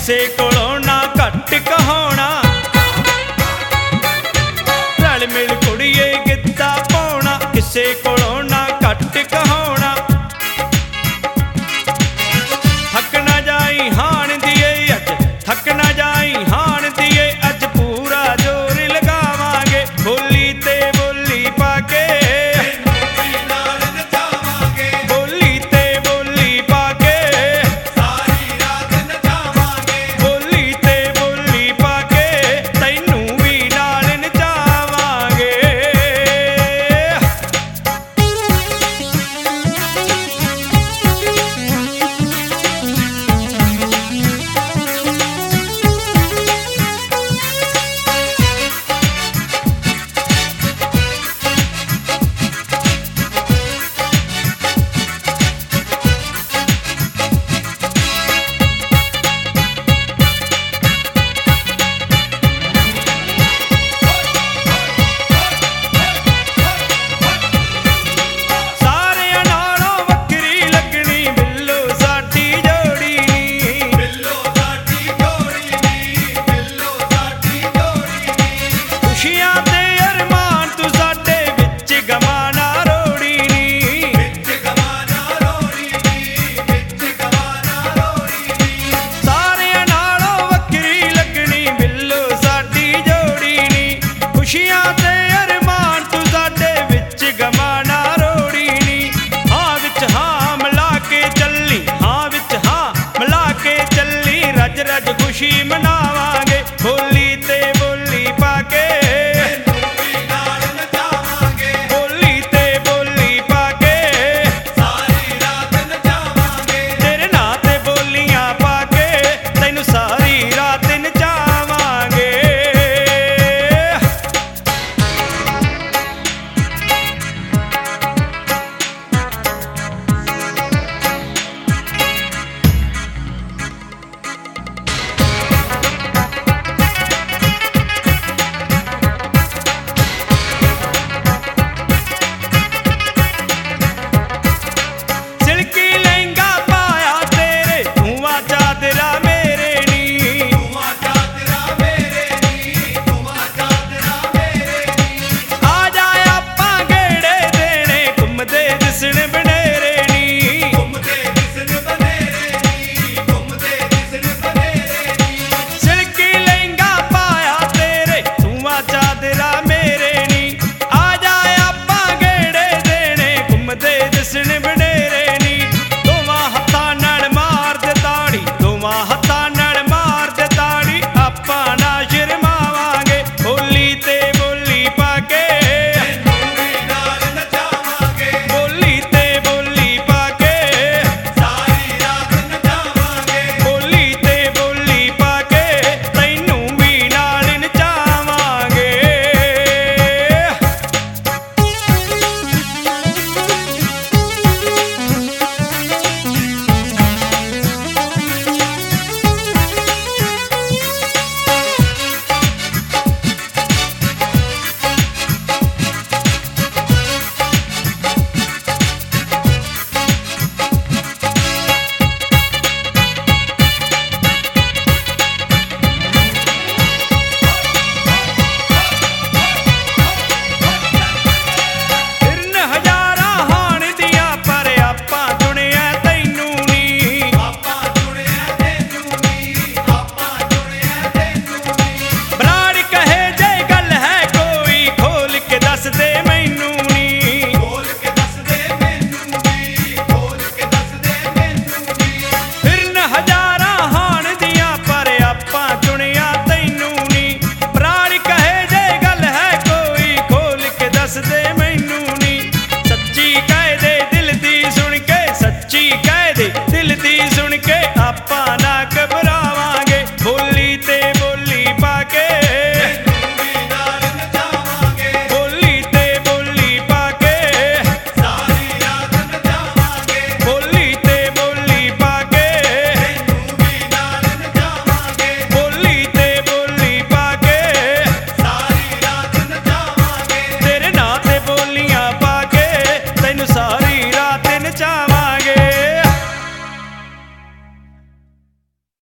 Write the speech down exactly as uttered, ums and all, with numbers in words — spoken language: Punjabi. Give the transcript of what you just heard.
ਕਿਸੇ ਕੋਲੋਂ ਨਾ ਘੱਟ ਕਹਾਉਣਾ। ਰਲ ਮਿਲ ਕੁੜੀਏ ਗਿੱਧਾ ਪਾਉਣਾ, ਕਿਸੇ ਕੋਲੋਂ ਨਾ ਘੱਟ ਕਹਾਉਣਾ। ਥੱਕ ਨਾ ਜਾਈ ਹਾਣ ਦੀਏ ਅੱਜ, ਥੱਕ ਨਾ ਜਾਈ ਹਾਣ ਦੀਏ ਅੱਜ, ਪੂਰਾ ਜ਼ੋਰ ਲਗਾਵਾਂਗੇ ਬੋਲੀ ਤੇ ਬੋਲੀ ਪਾ ਕੇ। ਨਾਲ ਨਚਾਵਾਂਗੇ ਬੋਲੀ ਤੇ ਬੋਲੀ ਪਾ ਕੇ, ਸਾਰੀ ਰਾਤ ਨਚਾਵਾਂਗੇ ਬੋਲੀ ਤੇ ਬੋਲੀ ਪਾ ਕੇ, ਤੈਨੂੰ ਵੀ ਨਾਲ ਨਚਾਵਾਂਗੇ। ਖੁਸ਼ੀਆਂ ਤੇ ਅਰਮਾਨ ਤੂੰ ਸਾਡੇ ਵਿੱਚ ਗਮਾਂ ਨਾ ਰੋੜੀ ਨੀ। ਹਾਂ ਵਿੱਚ ਹਾਂ ਮਿਲਾ ਕੇ ਚੱਲੀ, ਹਾਂ ਵਿੱਚ ਹਾਂ ਮਿਲਾ ਕੇ ਚੱਲੀ, ਰੱਜ ਰੱਜ ਖੁਸ਼ੀ ਮਨਾਵਾਂਗੇ ਬੋਲੀ ਤੇ ਬੋਲੀ ਪਾ ਕੇ। ਨਾਲ ਨਚਾਵਾਂਗੇ ਬੋਲੀ ਤੇ ਬੋਲੀ ਪਾ ਕੇ, ਸਾਰੀ ਰਾਤ ਨਚਾਵਾਂਗੇ ਤੇਰੇ ਨਾਂ ਤੇ ਬੋਲੀਆਂ ਪਾ ਕੇ, ਤੈਨੂੰ ਸਾਰੀ ਰਾਤ ਨਚਾਵਾਂਗੇ। ਦੋਵਾਂ ਹੱਥਾਂ ਨਾਲ ਮਾਰ ਦੇ ਤਾੜੀ, ਦੋਵਾਂ